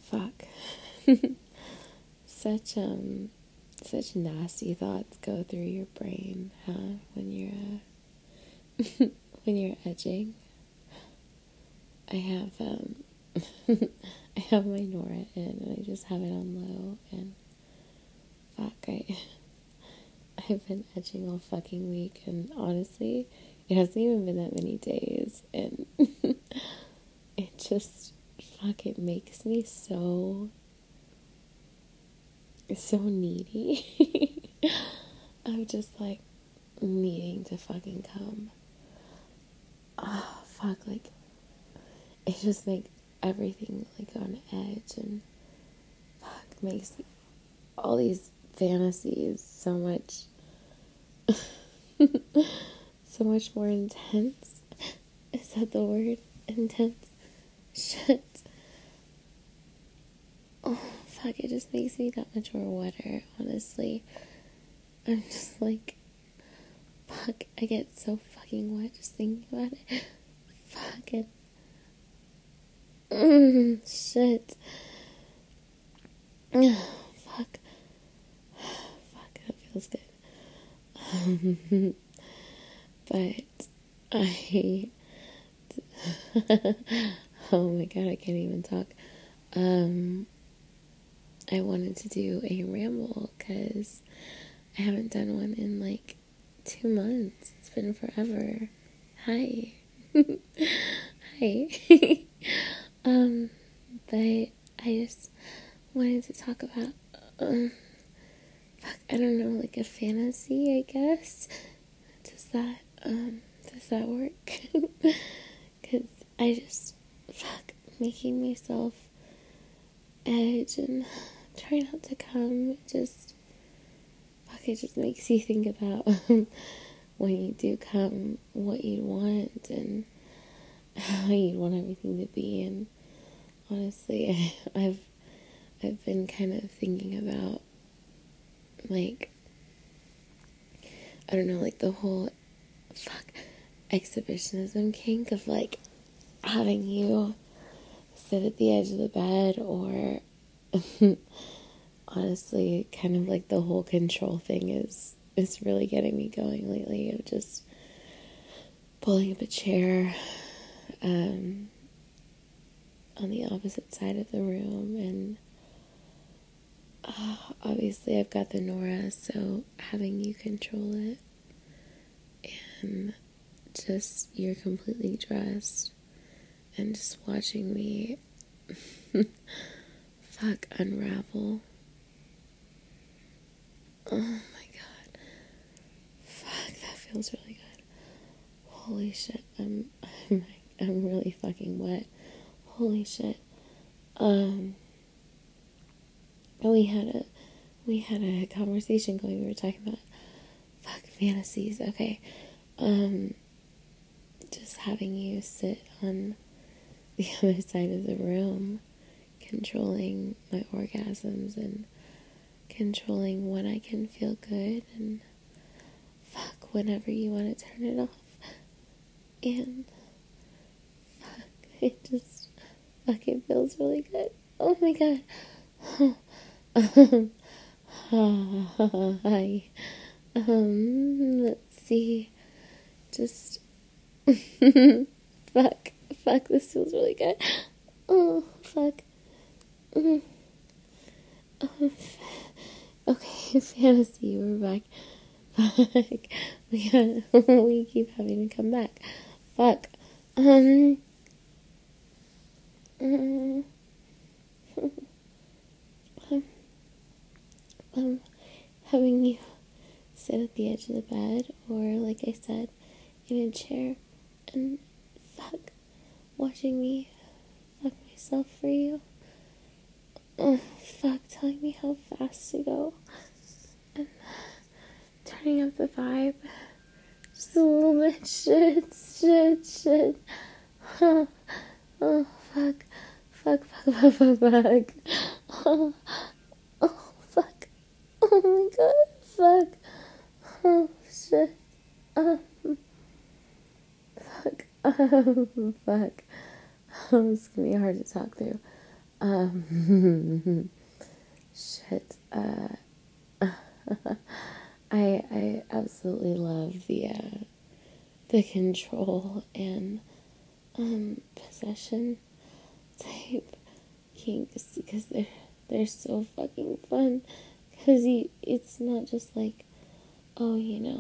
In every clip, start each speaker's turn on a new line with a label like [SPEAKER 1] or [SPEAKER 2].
[SPEAKER 1] Fuck. Such nasty thoughts go through your brain, huh? When you're when you're edging. I have I have my Nora in, and I just have it on low, and fuck, I've been edging all fucking week, and honestly, it hasn't even been that many days, and it just, fuck, it makes me so needy. I'm just like needing to fucking come. Oh, fuck, like, it just makes everything like on edge, and fuck, makes all these fantasies so much so much more intense. Is that the word? Intense? Shit. Oh, fuck, it just makes me that much more wetter, honestly. I'm just like, fuck, I get so fucking wet just thinking about it. Fucking. Shit. Fuck. Fuck, that feels good. But oh my god, I can't even talk. I wanted to do a ramble because I haven't done one in like 2 months. It's been forever. Hi. Hi. But I just wanted to talk about, fuck, I don't know, like a fantasy, I guess. Does that work? Because I just, fuck, making myself edge and try not to come, just, fuck, it just makes you think about when you do come, what you'd want, and how you'd want everything to be. And honestly, I've been kind of thinking about, like, I don't know, like the whole, fuck, exhibitionism kink of, like, having you sit at the edge of the bed, or honestly, kind of like the whole control thing is really getting me going lately, of just pulling up a chair on the opposite side of the room, and obviously I've got the Nora, so having you control it, and just, you're completely dressed, and just watching me fuck, unravel. Oh my god. Fuck, that feels really good. Holy shit, I'm really fucking wet. Holy shit. We had a conversation going. We were talking about, fuck, fantasies. Okay. Just having you sit on the other side of the room, controlling my orgasms and controlling when I can feel good, and fuck, whenever you want to turn it off. And fuck, it just fucking feels really good. Oh my god. Hi. Let's see. Just fuck, this feels really good. Oh, fuck. Okay, fantasy, we're back. Fuck. We keep having to come back. Fuck. Having you sit at the edge of the bed, or like I said, in a chair, and fuck, watching me fuck myself for you. Oh, fuck, telling me how fast to go, and turning up the vibe just a little bit. Shit. Oh, fuck. Oh, fuck. Oh my god, fuck. Oh, shit. Fuck. Fuck. Oh, it's gonna be hard to talk through. Shit. I absolutely love the control and possession type kinks because they're so fucking fun. Because it's not just like, oh,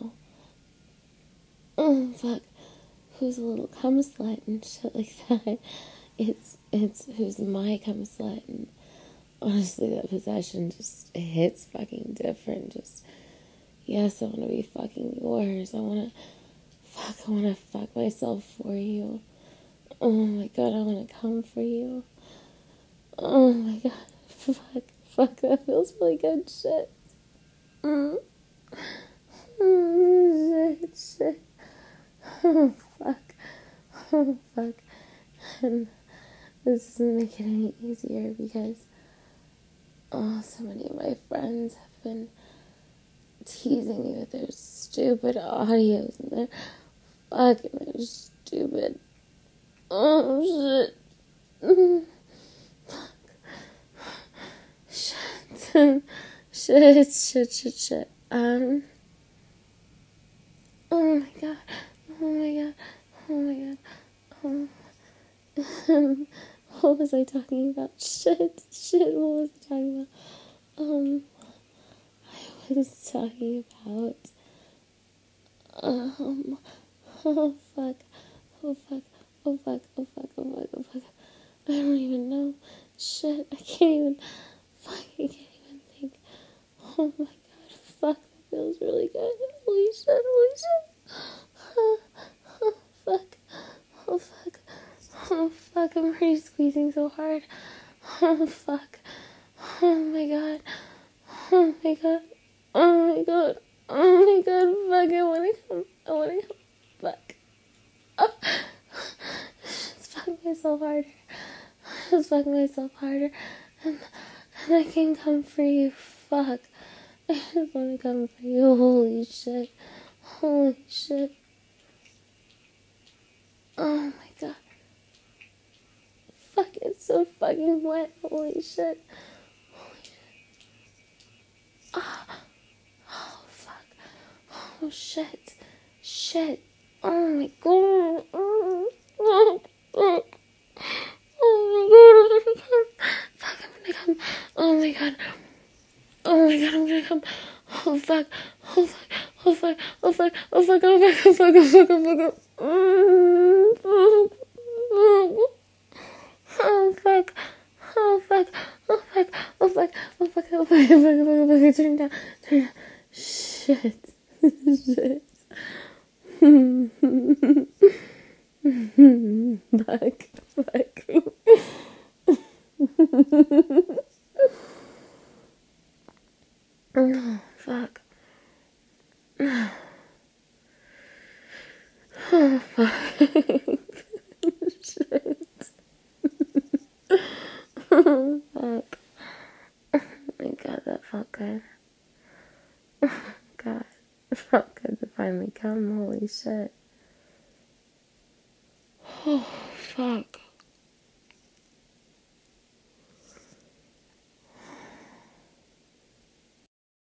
[SPEAKER 1] oh fuck, who's a little cum slut and shit like that. It's who's my cum slut, and honestly, that possession just hits fucking different. Just, yes, I want to be fucking yours. I want to fuck myself for you. Oh my god, I want to come for you. Oh my god, fuck, that feels really good. Shit. Shit. Oh fuck. Oh fuck. And this doesn't make it any easier because so many of my friends have been teasing me with their stupid audios and their stupid. Oh shit. Shit. Oh my god. What was I talking about? Shit, what was I talking about? I was talking about, oh fuck. I don't even know. Shit, I can't even think. Oh my god, fuck, that feels really good. Holy shit. Oh fuck, I'm already squeezing so hard. Oh fuck. Oh my god. Fuck, I wanna come. Fuck. Oh. Just fuck myself harder. And I can come for you. Fuck. I just wanna come for you. Holy shit. Oh my god. Fuck, it's so fucking wet. Holy shit. Oh fuck. Oh shit. Oh my god. Oh my god. Oh my god, I'm gonna come. Oh fuck. Turn down. Shit. Fuck. Oh, fuck. Oh, fuck. Shit. Oh, fuck. Oh my god, that felt good. Oh, god. It felt good to finally come. Holy shit. Oh, fuck.